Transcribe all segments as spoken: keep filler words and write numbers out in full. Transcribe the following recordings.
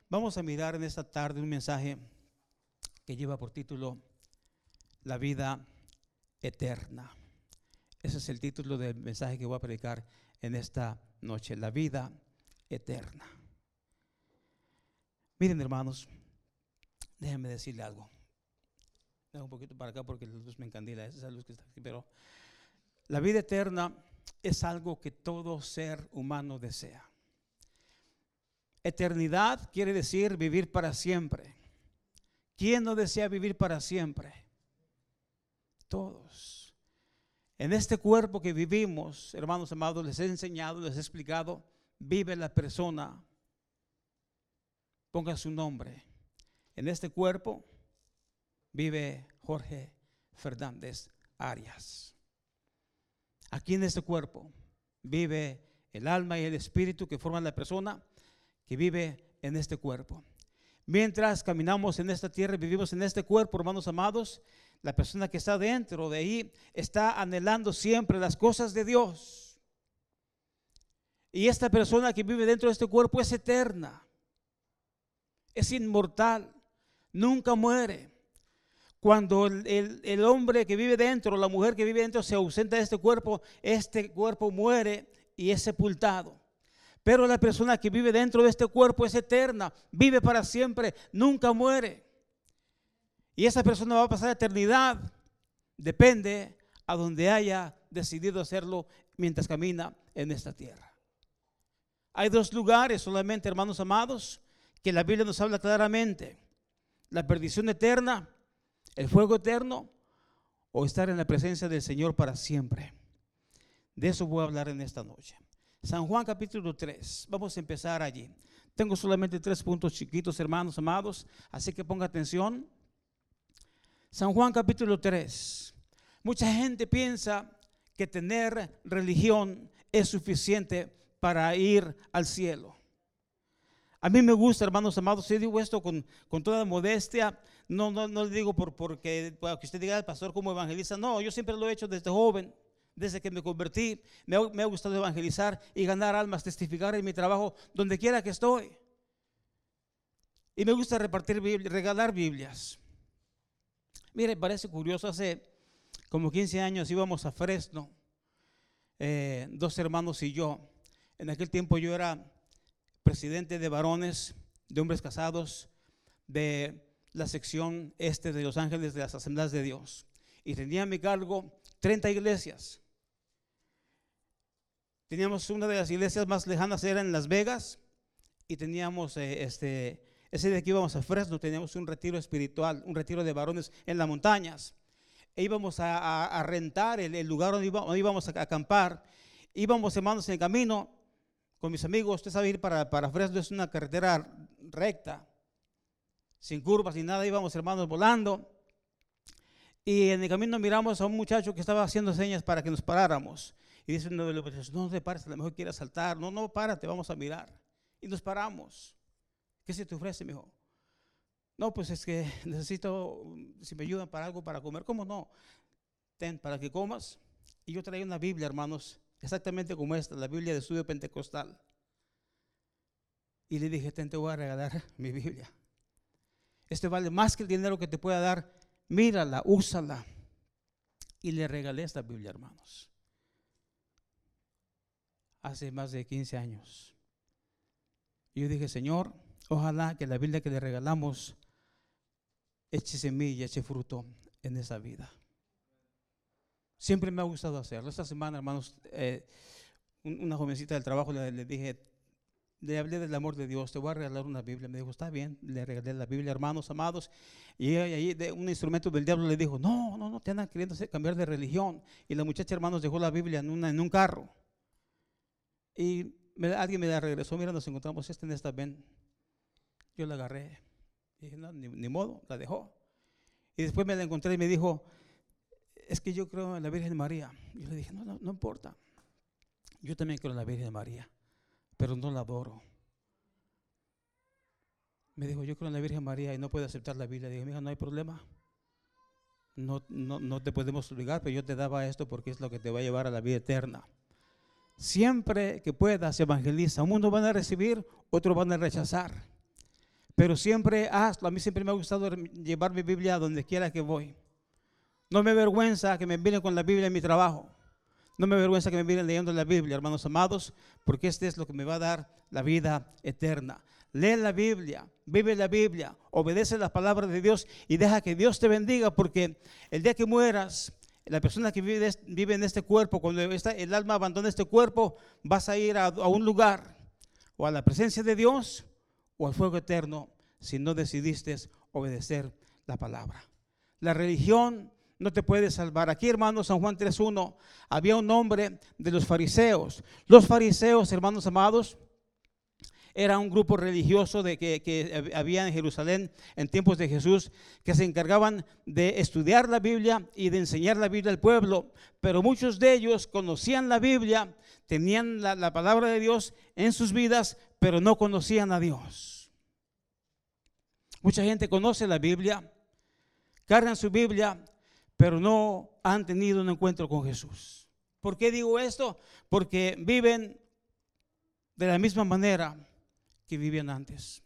Vamos a mirar en esta tarde un mensaje que lleva por título La vida eterna. Ese es el título del mensaje que voy a predicar en esta noche, la vida eterna. Miren, hermanos, déjenme decirle algo. Dejo un poquito para acá porque la luz me encandila, esa es la luz que está aquí, pero la vida eterna es algo que todo ser humano desea. Eternidad quiere decir vivir para siempre. ¿Quién no desea vivir para siempre? Todos. En este cuerpo que vivimos, hermanos amados, les he enseñado, les he explicado, vive la persona, ponga su nombre. En este cuerpo vive Jorge Fernández Arias. Aquí en este cuerpo vive el alma y el espíritu que forman la persona que vive en este cuerpo. Mientras caminamos en esta tierra y vivimos en este cuerpo, hermanos amados, la persona que está dentro de ahí está anhelando siempre las cosas de Dios. Y esta persona que vive dentro de este cuerpo es eterna, es inmortal, nunca muere. Cuando el, el, el hombre que vive dentro, la mujer que vive dentro se ausenta de este cuerpo, este cuerpo muere y es sepultado. Pero la persona que vive dentro de este cuerpo es eterna, vive para siempre, nunca muere. Y esa persona va a pasar eternidad, depende a donde haya decidido hacerlo mientras camina en esta tierra. Hay dos lugares solamente, hermanos amados, que la Biblia nos habla claramente: la perdición eterna, el fuego eterno, o estar en la presencia del Señor para siempre. De eso voy a hablar en esta noche. San Juan capítulo tres, vamos a empezar allí. Tengo solamente tres puntos chiquitos, hermanos amados, así que ponga atención. San Juan capítulo tres. Mucha gente piensa que tener religión es suficiente para ir al cielo. A mí me gusta, hermanos amados, y digo esto con, con toda modestia, no, no, no le digo por, porque para que usted diga al pastor como evangeliza, no, yo siempre lo he hecho desde joven. Desde que me convertí, me ha, me ha gustado evangelizar y ganar almas, testificar en mi trabajo, donde quiera que estoy. Y me gusta repartir, regalar Biblias. Mire, parece curioso, hace como quince años íbamos a Fresno, eh, dos hermanos y yo. En aquel tiempo yo era presidente de varones, de hombres casados, de la sección este de Los Ángeles de las Asambleas de Dios. Y tenía a mi cargo treinta iglesias. Teníamos una de las iglesias más lejanas, era en Las Vegas, y teníamos eh, este, ese día que íbamos a Fresno, teníamos un retiro espiritual, un retiro de varones en las montañas. E íbamos a, a, a rentar el, el lugar donde íbamos, donde íbamos a acampar. Íbamos, hermanos, en el camino con mis amigos. Usted sabe, ir para, para Fresno es una carretera recta, sin curvas ni nada. Íbamos, hermanos, volando. Y en el camino miramos a un muchacho que estaba haciendo señas para que nos paráramos. Y dice uno de los muchachos: no te pares, a lo mejor quiere saltar. No, no, párate, vamos a mirar. Y nos paramos. ¿Qué se te ofrece, mijo? No, pues es que necesito, si me ayudan para algo para comer. ¿Cómo no? Ten, para que comas. Y yo traía una Biblia, hermanos, exactamente como esta, la Biblia de estudio pentecostal. Y le dije: ten, te voy a regalar mi Biblia. Este vale más que el dinero que te pueda dar. Mírala, úsala. Y le regalé esta Biblia, hermanos. Hace más de quince años. Y yo dije: Señor, ojalá que la Biblia que le regalamos eche semilla, eche fruto en esa vida. Siempre me ha gustado hacerlo. Esta semana, hermanos, eh, una jovencita del trabajo le, le dije, le hablé del amor de Dios, te voy a regalar una Biblia. Me dijo: está bien, le regalé la Biblia, hermanos amados. Y ahí de un instrumento del diablo le dijo: no, no, no, te andan queriendo cambiar de religión. Y la muchacha, hermanos, dejó la Biblia en, una, en un carro. Y me, alguien me la regresó: mira, nos encontramos este en esta, ven. Yo la agarré. Y dije: no, ni, ni modo, la dejó. Y después me la encontré y me dijo: es que yo creo en la Virgen María. Y yo le dije: no, no, no importa. Yo también creo en la Virgen María, pero no la adoro. Me dijo: yo creo en la Virgen María y no puedo aceptar la Biblia. Dije: mija, no hay problema. No, no, no te podemos obligar, pero yo te daba esto porque es lo que te va a llevar a la vida eterna. Siempre que puedas, evangeliza. Unos van a recibir, otros van a rechazar. pero siempre hazlo. A mí siempre me ha gustado llevar mi Biblia a donde quiera que voy. No me avergüenza que me miren con la Biblia en mi trabajo. No me avergüenza que me miren leyendo la Biblia, hermanos amados, porque este es lo que me va a dar la vida eterna. Lee la Biblia, vive la Biblia, obedece las palabras de Dios y deja que Dios te bendiga, porque el día que mueras, la persona que vive, vive en este cuerpo, cuando esta, el alma abandona este cuerpo, vas a ir a, a un lugar, o a la presencia de Dios, o al fuego eterno, si no decidiste obedecer la palabra. La religión no te puede salvar. Aquí, hermanos, San Juan tres uno, había un hombre de los fariseos. Los fariseos, hermanos amados, era un grupo religioso de que, que había en Jerusalén en tiempos de Jesús, que se encargaban de estudiar la Biblia y de enseñar la Biblia al pueblo. Pero muchos de ellos conocían la Biblia, tenían la, la palabra de Dios en sus vidas, pero no conocían a Dios. Mucha gente conoce la Biblia, cargan su Biblia, pero no han tenido un encuentro con Jesús. ¿Por qué digo esto? Porque viven de la misma manera que vivían antes.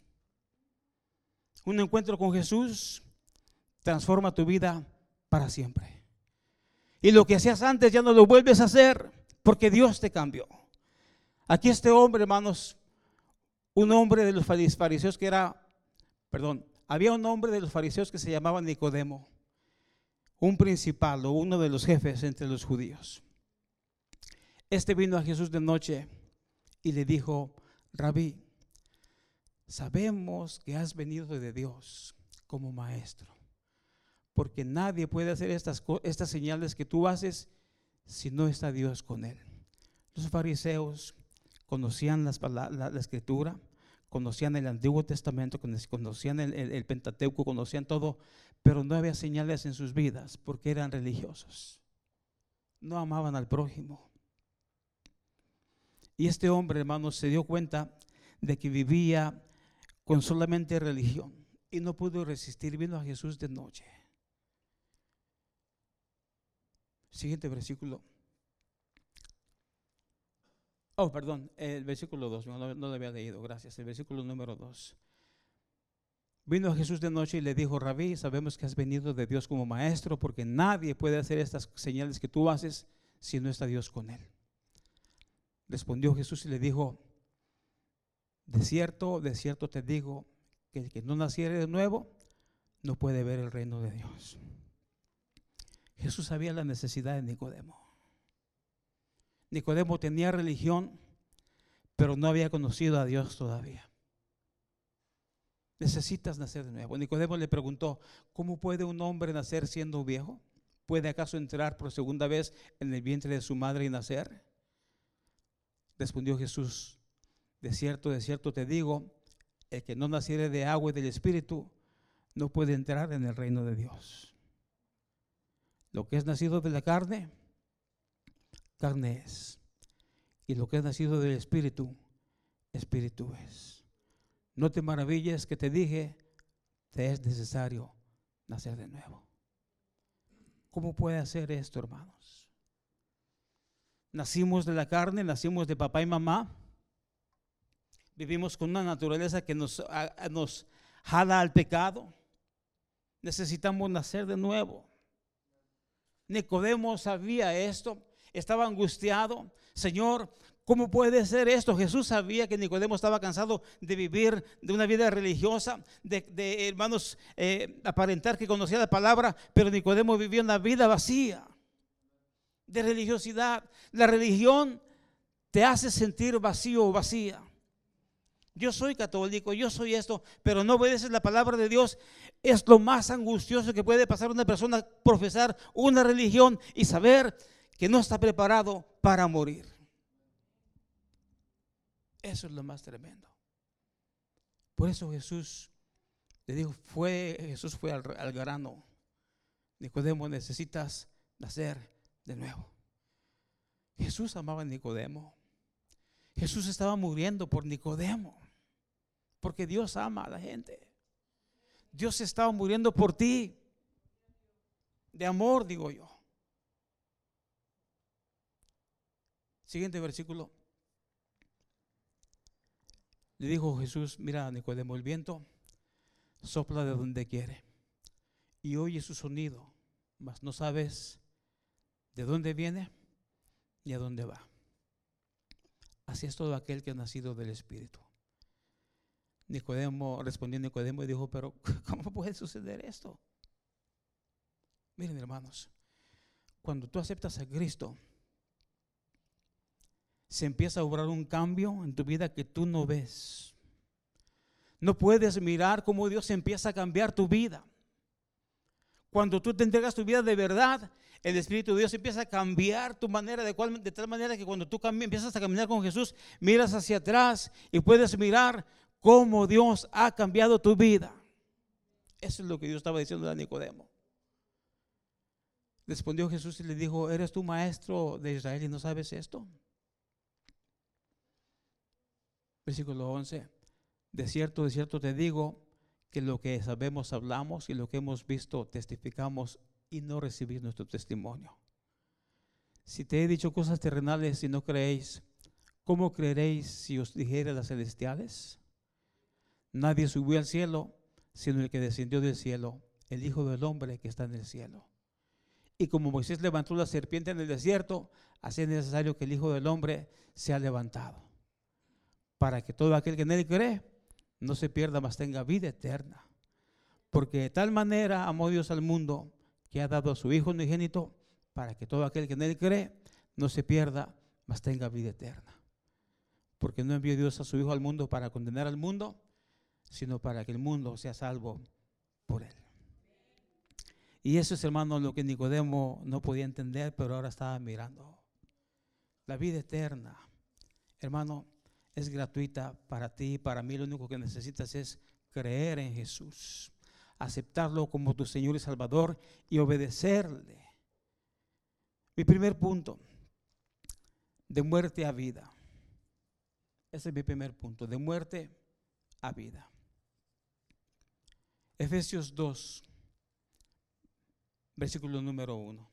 Un encuentro con Jesús transforma tu vida para siempre. Y lo que hacías antes ya no lo vuelves a hacer, porque Dios te cambió. Aquí este hombre, hermanos, un hombre de los fariseos que era, perdón, había un hombre de los fariseos que se llamaba Nicodemo, un principal o uno de los jefes entre los judíos. Este vino a Jesús de noche y le dijo: Rabí, sabemos que has venido de Dios como maestro, porque nadie puede hacer estas, estas señales que tú haces si no está Dios con él. Los fariseos conocían las, la, la, la escritura, conocían el Antiguo Testamento, conocían el, el, el Pentateuco, conocían todo, pero no había señales en sus vidas porque eran religiosos. No amaban al prójimo. Y este hombre, hermanos, se dio cuenta de que vivía con solamente religión y no pudo resistir. Vino a Jesús de noche. Siguiente versículo. Oh, perdón, el versículo dos, no, no lo había leído, gracias. El versículo número dos. Vino a Jesús de noche y le dijo: Rabí, sabemos que has venido de Dios como maestro, porque nadie puede hacer estas señales que tú haces si no está Dios con él. Respondió Jesús y le dijo: de cierto, de cierto te digo, que el que no naciere de nuevo no puede ver el reino de Dios. Jesús sabía la necesidad de Nicodemo. Nicodemo tenía religión, pero no había conocido a Dios todavía. Necesitas nacer de nuevo. Nicodemo le preguntó: ¿cómo puede un hombre nacer siendo viejo? ¿Puede acaso entrar por segunda vez en el vientre de su madre y nacer? Respondió Jesús: de cierto, de cierto te digo, el que no naciere de agua y del Espíritu no puede entrar en el reino de Dios. Lo que es nacido de la carne, carne es, y lo que es nacido del Espíritu, Espíritu es. No te maravilles que te dije, te es necesario nacer de nuevo. ¿Cómo puede hacer esto, hermanos? Nacimos de la carne, nacimos de papá y mamá, vivimos con una naturaleza que nos, a, nos jala al pecado. Necesitamos nacer de nuevo. Nicodemo sabía esto, estaba angustiado. Señor, ¿cómo puede ser esto? Jesús sabía que Nicodemo estaba cansado de vivir de una vida religiosa, de, de hermanos, eh, aparentar que conocía la palabra, pero Nicodemo vivió una vida vacía de religiosidad. La religión te hace sentir vacío o vacía. Yo soy católico, yo soy esto, pero no obedeces la palabra de Dios. Es lo más angustioso que puede pasar una persona, profesar una religión y saber que no está preparado para morir. Eso es lo más tremendo. Por eso Jesús le dijo, fue, Jesús fue al, al grano. Nicodemo, necesitas nacer de nuevo. Jesús amaba a Nicodemo. Jesús estaba muriendo por Nicodemo, porque Dios ama a la gente. Dios estaba muriendo por ti, de amor, digo yo. Siguiente versículo. Le dijo Jesús: mira, Nicodemo, el viento sopla de donde quiere y oye su sonido, mas no sabes de dónde viene ni a dónde va. Así es todo aquel que ha nacido del Espíritu. Nicodemo, respondió Nicodemo y dijo, pero ¿cómo puede suceder esto? Miren, hermanos, cuando tú aceptas a Cristo, se empieza a obrar un cambio en tu vida que tú no ves. No puedes mirar cómo Dios empieza a cambiar tu vida. Cuando tú te entregas tu vida de verdad, el Espíritu de Dios empieza a cambiar tu manera, de, cual, de tal manera que cuando tú cambias, empiezas a caminar con Jesús, miras hacia atrás y puedes mirar cómo Dios ha cambiado tu vida. Eso es lo que Dios estaba diciendo a Nicodemo. Respondió Jesús y le dijo, ¿eres tú maestro de Israel y no sabes esto? Versículo once. De cierto, de cierto te digo que lo que sabemos hablamos y lo que hemos visto testificamos y no recibís nuestro testimonio. Si te he dicho cosas terrenales y no creéis, ¿cómo creeréis si os dijere las celestiales? Nadie subió al cielo sino el que descendió del cielo, el Hijo del Hombre que está en el cielo. Y como Moisés levantó la serpiente en el desierto, así es necesario que el Hijo del Hombre sea levantado, para que todo aquel que en él cree no se pierda, mas tenga vida eterna. Porque de tal manera amó Dios al mundo, que ha dado a su Hijo unigénito, para que todo aquel que en él cree no se pierda, mas tenga vida eterna. Porque no envió Dios a su Hijo al mundo para condenar al mundo, sino para que el mundo sea salvo por él. Y eso es, hermano, lo que Nicodemo no podía entender, pero ahora estaba mirando. La vida eterna, hermano, es gratuita para ti y para mí. Lo único que necesitas es creer en Jesús, aceptarlo como tu Señor y Salvador y obedecerle. Mi primer punto, de muerte a vida. Ese es mi primer punto, de muerte a vida. Efesios dos, versículo número uno.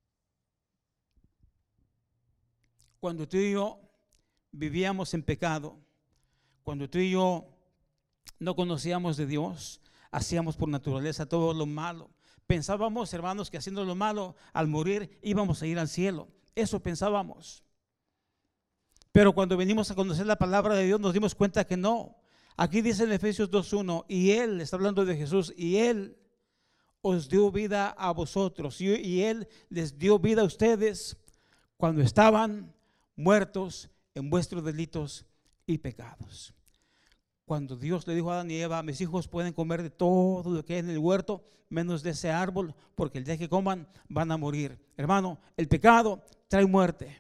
Cuando tú y yo vivíamos en pecado, cuando tú y yo no conocíamos de Dios, hacíamos por naturaleza todo lo malo. Pensábamos, hermanos, que haciendo lo malo, al morir íbamos a ir al cielo. Eso pensábamos. Pero cuando venimos a conocer la palabra de Dios, nos dimos cuenta que no. Aquí dice en Efesios dos uno, y Él, está hablando de Jesús, y Él os dio vida a vosotros, y, y Él les dio vida a ustedes cuando estaban muertos en vuestros delitos y pecados. Cuando Dios le dijo a Adán y Eva, mis hijos pueden comer de todo lo que hay en el huerto, menos de ese árbol, porque el día que coman van a morir. Hermano, el pecado trae muerte.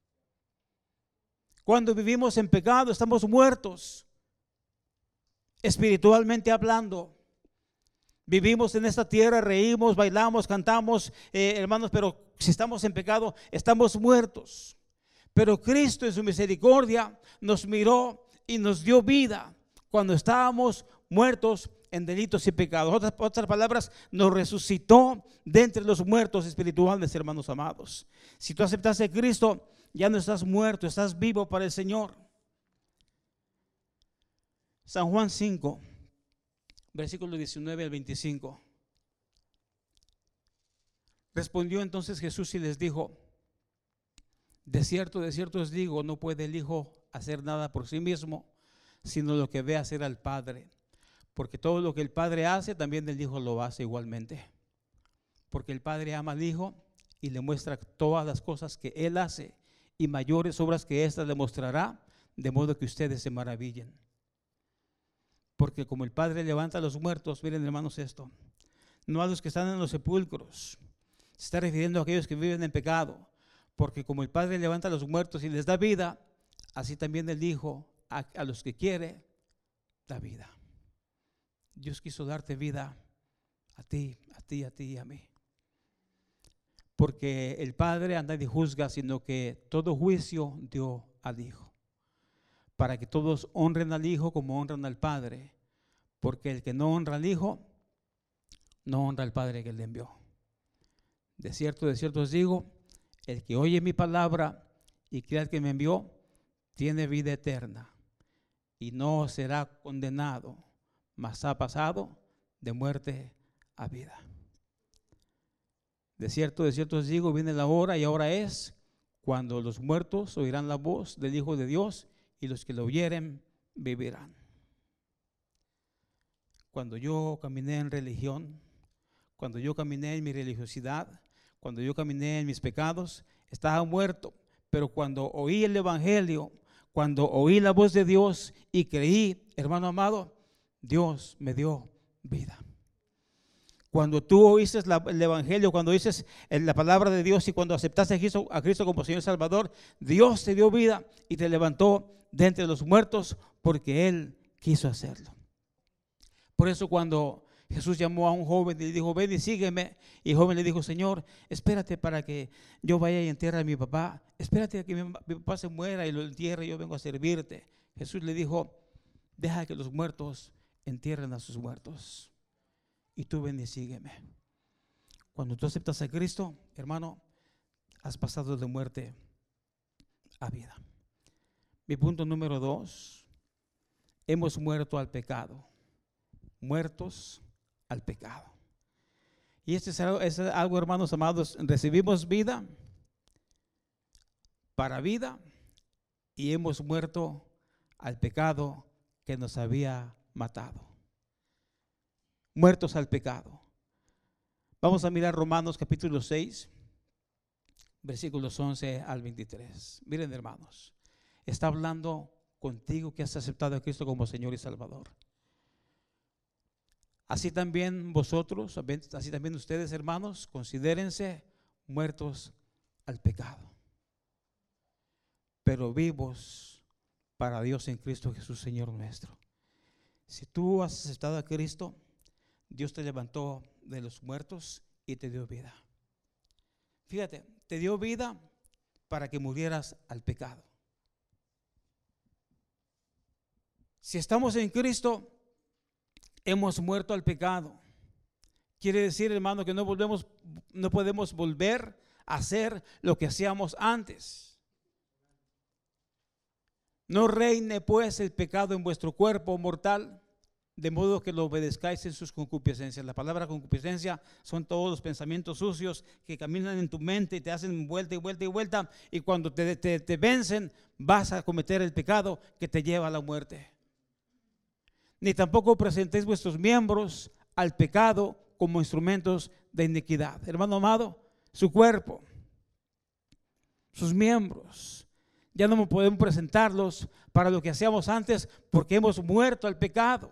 Cuando vivimos en pecado estamos muertos, espiritualmente hablando. Vivimos en esta tierra, reímos, bailamos, cantamos, eh, hermanos, pero si estamos en pecado estamos muertos. Pero Cristo en su misericordia nos miró y nos dio vida cuando estábamos muertos en delitos y pecados. Otras, otras palabras, nos resucitó de entre los muertos espirituales, hermanos amados. Si tú aceptaste a Cristo, ya no estás muerto, estás vivo para el Señor. San Juan cinco, versículo diecinueve al veinticinco. Respondió entonces Jesús y les dijo, de cierto, de cierto os digo, no puede el Hijo hacer nada por sí mismo, sino lo que ve hacer al Padre. Porque todo lo que el Padre hace, también el Hijo lo hace igualmente. Porque el Padre ama al Hijo y le muestra todas las cosas que Él hace, y mayores obras que éstas le mostrará, de modo que ustedes se maravillen. Porque como el Padre levanta a los muertos, miren, hermanos, esto, no a los que están en los sepulcros, se está refiriendo a aquellos que viven en pecado. Porque como el Padre levanta a los muertos y les da vida, así también el Hijo a, a los que quiere da vida. Dios quiso darte vida a ti, a ti, a ti y a mí. Porque el Padre anda y juzga, sino que todo juicio dio al Hijo, para que todos honren al Hijo como honran al Padre. Porque el que no honra al Hijo, no honra al Padre que le envió. De cierto, de cierto os digo, el que oye mi palabra y cree al que me envió, tiene vida eterna y no será condenado, mas ha pasado de muerte a vida. De cierto, de cierto os digo, viene la hora y ahora es cuando los muertos oirán la voz del Hijo de Dios y los que lo oyeren vivirán. Cuando yo caminé en religión, cuando yo caminé en mi religiosidad, cuando yo caminé en mis pecados, estaba muerto. Pero cuando oí el Evangelio, cuando oí la voz de Dios y creí, hermano amado, Dios me dio vida. Cuando tú oíste la, el Evangelio, cuando oíste la palabra de Dios y cuando aceptaste a Cristo, a Cristo como Señor y Salvador, Dios te dio vida y te levantó de entre los muertos porque Él quiso hacerlo. Por eso cuando Jesús llamó a un joven y le dijo, ven y sígueme, y el joven le dijo, Señor, espérate para que yo vaya y entierre a mi papá, espérate a que mi, mi papá se muera y lo entierre y yo vengo a servirte. Jesús le dijo, deja que los muertos entierren a sus muertos y tú ven y sígueme. Cuando tú aceptas a Cristo, hermano, has pasado de muerte a vida. Mi punto número dos, hemos muerto al pecado. Muertos al pecado. Y esto es algo, es algo, hermanos amados, recibimos vida para vida y hemos muerto al pecado que nos había matado. Muertos al pecado. Vamos a mirar Romanos capítulo seis, versículos once al veintitrés. Miren, hermanos, está hablando contigo que has aceptado a Cristo como Señor y Salvador. Así también vosotros, así también ustedes, hermanos, considérense muertos al pecado, pero vivos para Dios en Cristo Jesús, Señor nuestro. Si tú has aceptado a Cristo, Dios te levantó de los muertos y te dio vida. Fíjate, te dio vida para que murieras al pecado. Si estamos en Cristo, hemos muerto al pecado. Quiere decir, hermano, que no volvemos, no podemos volver a hacer lo que hacíamos antes. No reine pues el pecado en vuestro cuerpo mortal, de modo que lo obedezcáis en sus concupiscencias. La palabra concupiscencia son todos los pensamientos sucios que caminan en tu mente y te hacen vuelta y vuelta y vuelta, y cuando te, te, te vencen vas a cometer el pecado que te lleva a la muerte. Ni tampoco presentéis vuestros miembros al pecado como instrumentos de iniquidad. Hermano amado, su cuerpo, sus miembros, ya no podemos presentarlos para lo que hacíamos antes porque hemos muerto al pecado.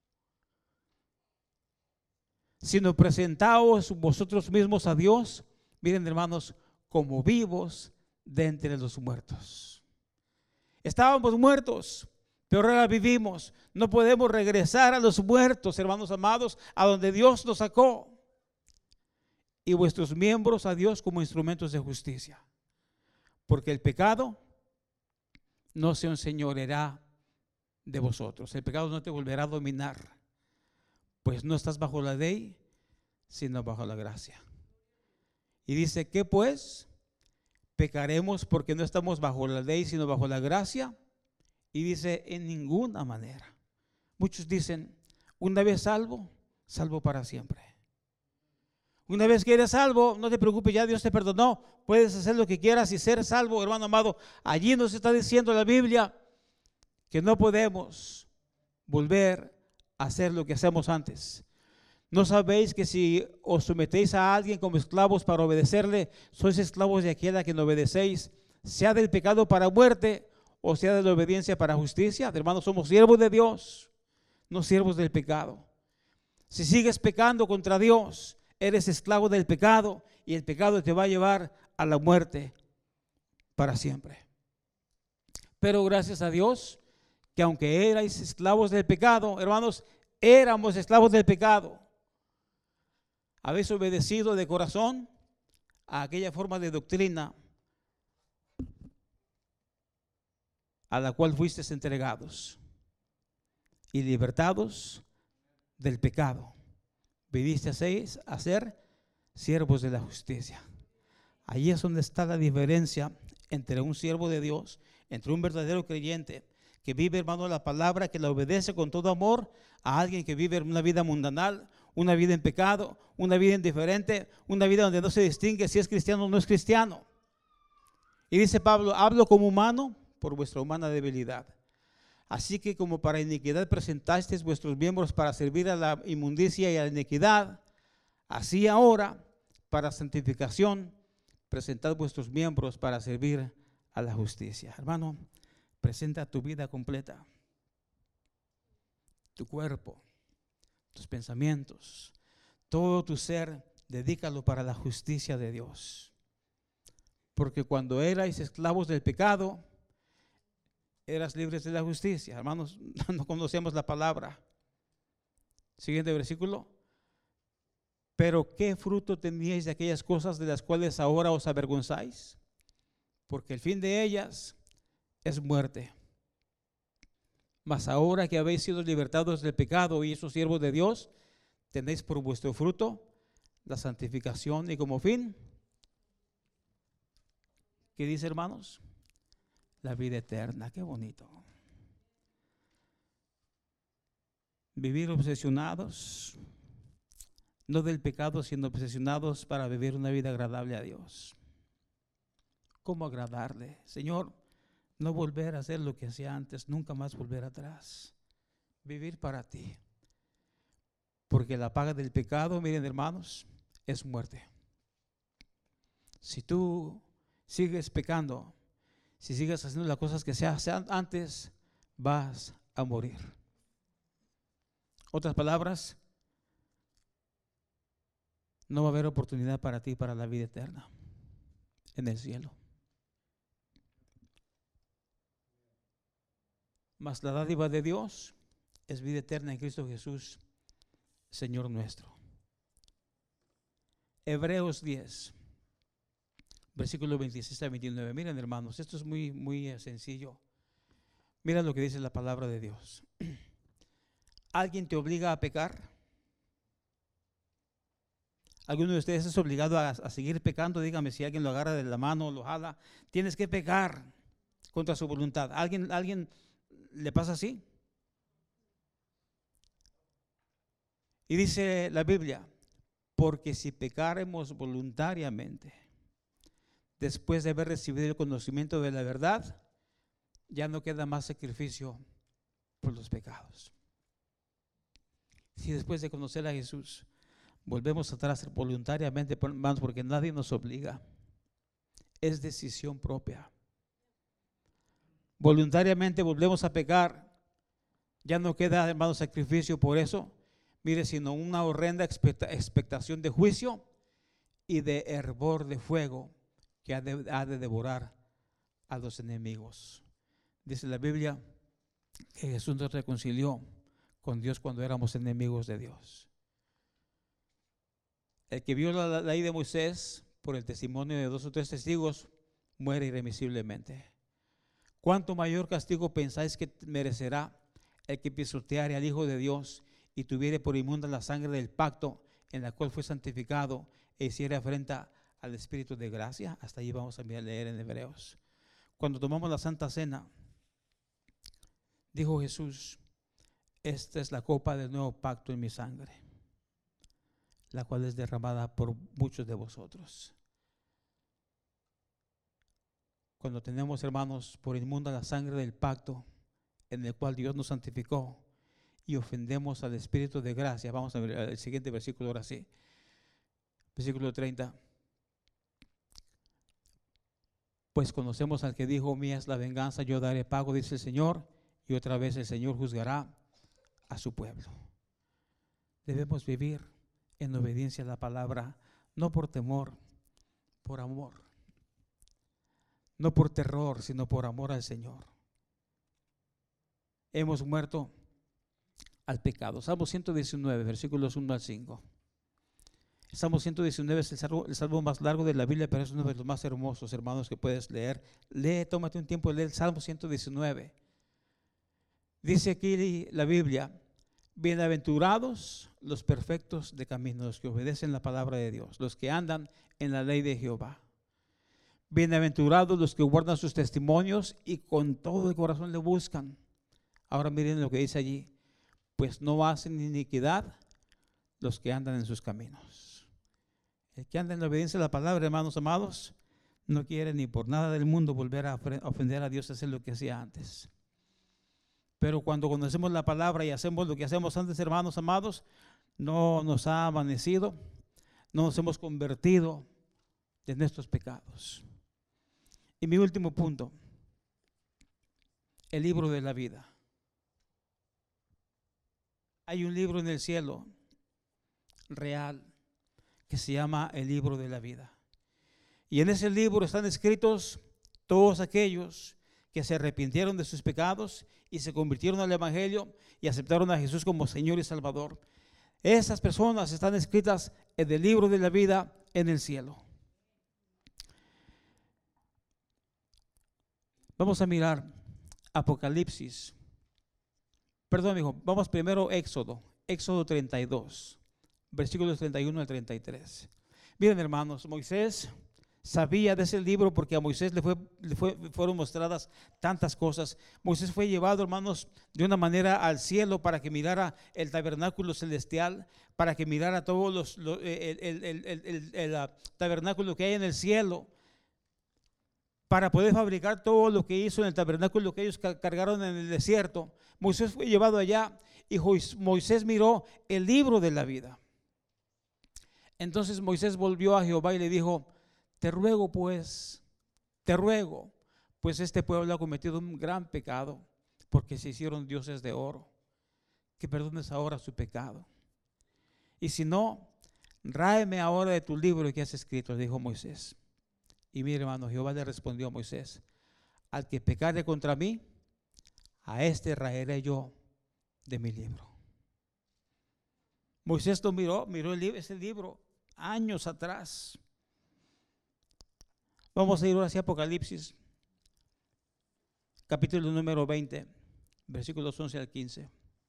Sino presentaos vosotros mismos a Dios, miren, hermanos, como vivos de entre los muertos. Estábamos muertos, pero ahora vivimos. No podemos regresar a los muertos, hermanos amados, a donde Dios nos sacó. Y vuestros miembros a Dios como instrumentos de justicia. Porque el pecado no se enseñoreará de vosotros. El pecado no te volverá a dominar. Pues no estás bajo la ley, sino bajo la gracia. Y dice, ¿qué pues? ¿Pecaremos porque no estamos bajo la ley, sino bajo la gracia? Y dice, en ninguna manera. Muchos dicen, una vez salvo, salvo para siempre. Una vez que eres salvo, no te preocupes, ya Dios te perdonó. Puedes hacer lo que quieras y ser salvo, hermano amado. Allí nos está diciendo la Biblia que no podemos volver a hacer lo que hacemos antes. ¿No sabéis que si os sometéis a alguien como esclavos para obedecerle, sois esclavos de aquel a quien obedecéis, sea del pecado para muerte o sea de la obediencia para justicia? Hermanos, somos siervos de Dios, no siervos del pecado. Si sigues pecando contra Dios, eres esclavo del pecado y el pecado te va a llevar a la muerte para siempre. Pero gracias a Dios que aunque erais esclavos del pecado, hermanos, éramos esclavos del pecado, habéis obedecido de corazón a aquella forma de doctrina a la cual fuisteis entregados y libertados del pecado. Vivisteis a ser siervos de la justicia. Ahí es donde está la diferencia entre un siervo de Dios, entre un verdadero creyente que vive, hermano, la palabra, que la obedece con todo amor, a alguien que vive una vida mundanal, una vida en pecado, una vida indiferente, una vida donde no se distingue si es cristiano o no es cristiano. Y dice Pablo, hablo como humano por vuestra humana debilidad. Así que como para iniquidad presentasteis vuestros miembros para servir a la inmundicia y a la iniquidad, así ahora para santificación presentad vuestros miembros para servir a la justicia. Hermano, presenta tu vida completa, tu cuerpo, tus pensamientos, todo tu ser, dedícalo para la justicia de Dios. Porque cuando erais esclavos del pecado, eras libres de la justicia. Hermanos, no conocemos la palabra. Siguiente versículo. Pero ¿qué fruto teníais de aquellas cosas de las cuales ahora os avergonzáis? Porque el fin de ellas es muerte. Mas ahora que habéis sido libertados del pecado y hechos siervos de Dios, tenéis por vuestro fruto la santificación y como fin, ¿qué dice, hermanos? La vida eterna. Qué bonito. Vivir obsesionados, no del pecado, sino obsesionados para vivir una vida agradable a Dios. ¿Cómo agradarle? Señor, no volver a hacer lo que hacía antes, nunca más volver atrás. Vivir para ti. Porque la paga del pecado, miren hermanos, es muerte. Si tú sigues pecando, si sigues haciendo las cosas que se hacían antes, vas a morir. Otras palabras, no va a haber oportunidad para ti para la vida eterna en el cielo. Mas la dádiva de Dios es vida eterna en Cristo Jesús, Señor nuestro. Hebreos diez, versículos veintiséis a veintinueve. Miren, hermanos, esto es muy, muy sencillo. Mira lo que dice la palabra de Dios. ¿Alguien te obliga a pecar? ¿Alguno de ustedes es obligado a, a seguir pecando? Dígame si alguien lo agarra de la mano o lo jala. Tienes que pecar contra su voluntad. ¿Alguien, alguien le pasa así? Y dice la Biblia, porque si pecaremos voluntariamente, después de haber recibido el conocimiento de la verdad, ya no queda más sacrificio por los pecados. Si después de conocer a Jesús volvemos atrás voluntariamente, hermanos, porque nadie nos obliga, es decisión propia. Voluntariamente volvemos a pecar, ya no queda, hermanos, sacrificio por eso, mire, sino una horrenda expectación de juicio y de hervor de fuego que ha de, ha de devorar a los enemigos. Dice la Biblia que Jesús nos reconcilió con Dios cuando éramos enemigos de Dios. El que viola la ley de Moisés por el testimonio de dos o tres testigos muere irremisiblemente. ¿Cuánto mayor castigo pensáis que merecerá el que pisoteare al Hijo de Dios y tuviere por inmunda la sangre del pacto en la cual fue santificado e hiciere afrenta al Espíritu de gracia? Hasta ahí vamos a leer en Hebreos. Cuando tomamos la Santa Cena, dijo Jesús, esta es la copa del nuevo pacto en mi sangre, la cual es derramada por muchos de vosotros. Cuando tenemos, hermanos, por inmunda la sangre del pacto en el cual Dios nos santificó y ofendemos al Espíritu de gracia, vamos a ver el siguiente versículo ahora sí, versículo treinta. Pues conocemos al que dijo, mía es la venganza, yo daré pago, dice el Señor, y otra vez el Señor juzgará a su pueblo. Debemos vivir en obediencia a la palabra, no por temor, por amor. No por terror, sino por amor al Señor. Hemos muerto al pecado. Salmo ciento diecinueve, versículos uno al cinco. El Salmo ciento diecinueve es el salmo, el salmo más largo de la Biblia, pero es uno de los más hermosos, hermanos, que puedes leer. Lee, tómate un tiempo de leer el Salmo ciento diecinueve. Dice aquí la Biblia, bienaventurados los perfectos de camino, los que obedecen la palabra de Dios, los que andan en la ley de Jehová. Bienaventurados los que guardan sus testimonios y con todo el corazón le buscan. Ahora miren lo que dice allí, pues no hacen iniquidad los que andan en sus caminos. El que anda en la obediencia a la palabra, hermanos amados, no quiere ni por nada del mundo volver a ofender a Dios, a hacer lo que hacía antes. Pero cuando conocemos la palabra y hacemos lo que hacemos antes, hermanos amados, no nos ha amanecido, no nos hemos convertido de nuestros pecados. Y mi último punto, el libro de la vida. Hay un libro en el cielo real que se llama el libro de la vida. Y en ese libro están escritos todos aquellos que se arrepintieron de sus pecados y se convirtieron al Evangelio y aceptaron a Jesús como Señor y Salvador. Esas personas están escritas en el libro de la vida en el cielo. Vamos a mirar Apocalipsis. Perdón, hijo, vamos primero Éxodo, Éxodo treinta y dos, versículos treinta y uno al treinta y tres. Miren, hermanos, Moisés sabía de ese libro porque a Moisés le, fue, le fue, fueron mostradas tantas cosas. Moisés fue llevado, hermanos, de una manera al cielo para que mirara el tabernáculo celestial, para que mirara todos los, los el, el, el, el, el, el, el tabernáculo que hay en el cielo, para poder fabricar todo lo que hizo en el tabernáculo que ellos cargaron en el desierto. Moisés fue llevado allá y Moisés miró el libro de la vida. Entonces Moisés volvió a Jehová y le dijo: te ruego pues, te ruego, pues este pueblo ha cometido un gran pecado, porque se hicieron dioses de oro, que perdones ahora su pecado. Y si no, ráeme ahora de tu libro que has escrito, dijo Moisés. Y mire, hermano, Jehová le respondió a Moisés: al que pecare contra mí, a este raeré yo de mi libro. Moisés lo miró, miró el libro, ese libro años atrás. Vamos a ir ahora hacia Apocalipsis, capítulo número veinte, versículos once al quince.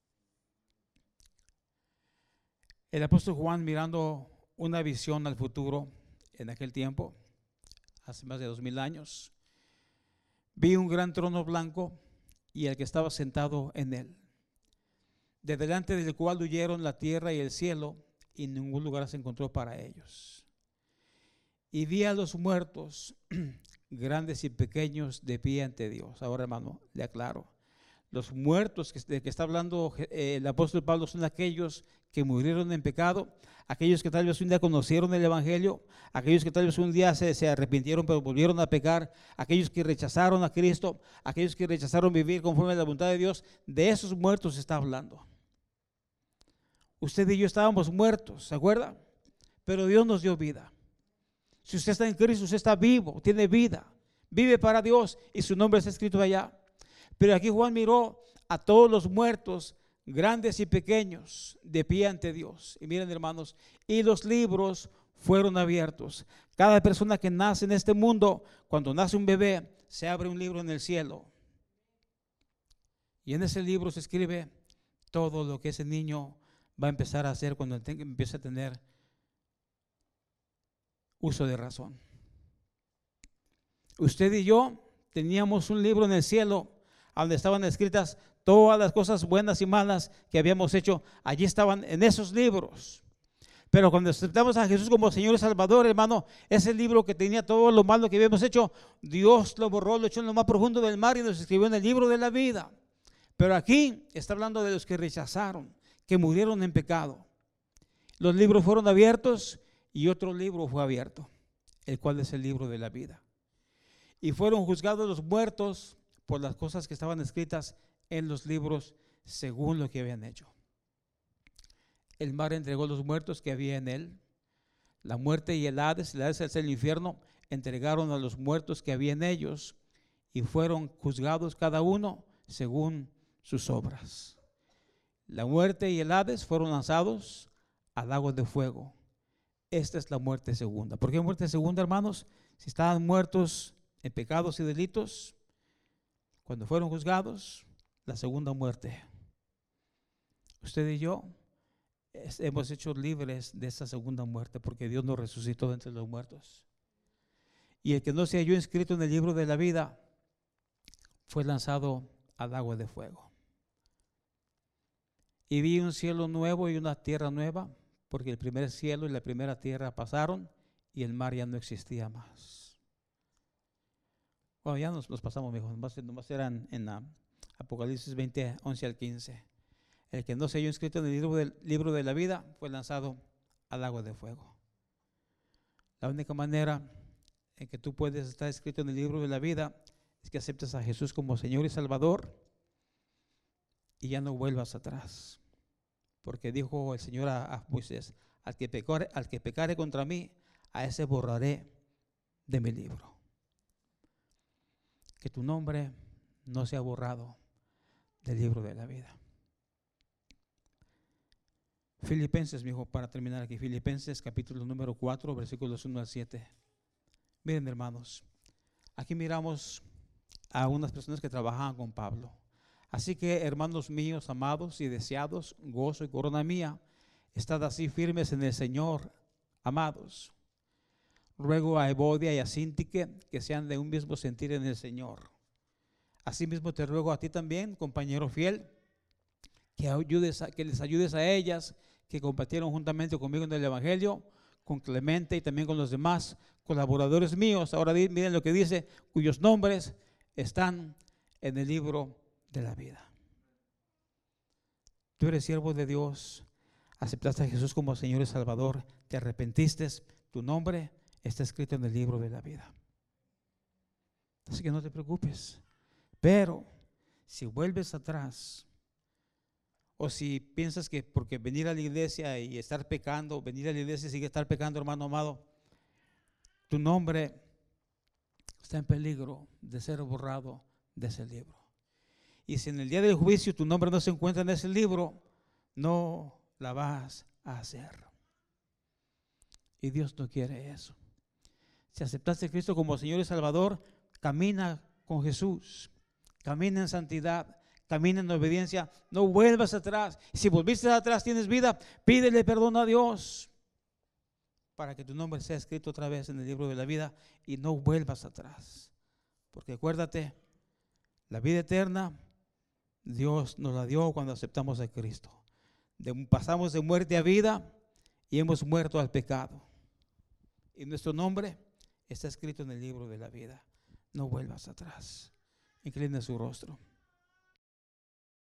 El apóstol Juan, mirando una visión al futuro en aquel tiempo, hace más de dos mil años, vi un gran trono blanco y el que estaba sentado en él, de delante del cual huyeron la tierra y el cielo, y ningún lugar se encontró para ellos. Y vi a los muertos, grandes y pequeños, de pie ante Dios. Ahora, hermano, le aclaro. Los muertos que, de que está hablando eh, el apóstol Pablo son aquellos que murieron en pecado, aquellos que tal vez un día conocieron el Evangelio, aquellos que tal vez un día se, se arrepintieron pero volvieron a pecar, aquellos que rechazaron a Cristo, aquellos que rechazaron vivir conforme a la voluntad de Dios. De esos muertos se está hablando. Usted y yo estábamos muertos, ¿se acuerda? Pero Dios nos dio vida. Si usted está en Cristo, usted está vivo, tiene vida, vive para Dios y su nombre está escrito allá. Pero aquí Juan miró a todos los muertos, grandes y pequeños, de pie ante Dios. Y miren, hermanos, y los libros fueron abiertos. Cada persona que nace en este mundo, cuando nace un bebé, se abre un libro en el cielo. Y en ese libro se escribe todo lo que ese niño va a empezar a hacer cuando empiece a tener uso de razón. Usted y yo teníamos un libro en el cielo donde estaban escritas todas las cosas buenas y malas que habíamos hecho. Allí estaban en esos libros. Pero cuando aceptamos a Jesús como Señor y Salvador, hermano, ese libro que tenía todo lo malo que habíamos hecho, Dios lo borró, lo echó en lo más profundo del mar y nos escribió en el libro de la vida. Pero aquí está hablando de los que rechazaron, que murieron en pecado. Los libros fueron abiertos y otro libro fue abierto, el cual es el libro de la vida. Y fueron juzgados los muertos por las cosas que estaban escritas en los libros según lo que habían hecho. El mar entregó los muertos que había en él. La muerte y el Hades, el Hades es el infierno, entregaron a los muertos que había en ellos y fueron juzgados cada uno según sus obras. La muerte y el Hades fueron lanzados al lago de fuego. Esta es la muerte segunda. ¿Por qué muerte segunda, hermanos? Si estaban muertos en pecados y delitos, cuando fueron juzgados, la segunda muerte. Usted y yo hemos hecho libres de esa segunda muerte porque Dios nos resucitó de entre los muertos. Y el que no se halló inscrito en el libro de la vida fue lanzado al agua de fuego. Y vi un cielo nuevo y una tierra nueva, porque el primer cielo y la primera tierra pasaron y el mar ya no existía más. Bueno, ya nos, nos pasamos, mijo, nomás, nomás eran en uh, Apocalipsis veinte, once al quince. El que no se halló inscrito en el libro del, libro de la vida fue lanzado al lago de fuego. La única manera en que tú puedes estar escrito en el libro de la vida es que aceptes a Jesús como Señor y Salvador y ya no vuelvas atrás. Porque dijo el Señor a, a Moisés, al que, pecare, al que pecare contra mí, a ese borraré de mi libro. Que tu nombre no sea borrado del libro de la vida. Filipenses, mi hijo, para terminar aquí, Filipenses capítulo número cuatro, versículos uno al siete. Miren, hermanos, aquí miramos a unas personas que trabajaban con Pablo. Así que, hermanos míos, amados y deseados, gozo y corona mía, estad así firmes en el Señor, amados. Ruego a Evodia y a Síntique que sean de un mismo sentir en el Señor. Asimismo te ruego a ti también, compañero fiel, que, ayudes a, que les ayudes a ellas que compartieron juntamente conmigo en el Evangelio, con Clemente y también con los demás colaboradores míos. Ahora miren lo que dice, cuyos nombres están en el libro de la vida. Tú eres siervo de Dios, aceptaste a Jesús como Señor y Salvador, te arrepentiste, tu nombre está escrito en el libro de la vida. Así que no te preocupes. Pero si vuelves atrás, o si piensas que porque venir a la iglesia y estar pecando, venir a la iglesia y sigue estar pecando, hermano amado, tu nombre está en peligro de ser borrado de ese libro. Y si en el día del juicio tu nombre no se encuentra en ese libro, no la vas a hacer. Y Dios no quiere eso. Si aceptaste a Cristo como Señor y Salvador, camina con Jesús, camina en santidad, camina en obediencia, no vuelvas atrás. Si volviste atrás, tienes vida, pídele perdón a Dios para que tu nombre sea escrito otra vez en el libro de la vida y no vuelvas atrás. Porque acuérdate, la vida eterna Dios nos la dio cuando aceptamos a Cristo. De, pasamos de muerte a vida y hemos muerto al pecado. Y nuestro nombre está escrito en el libro de la vida. No vuelvas atrás. Inclina su rostro.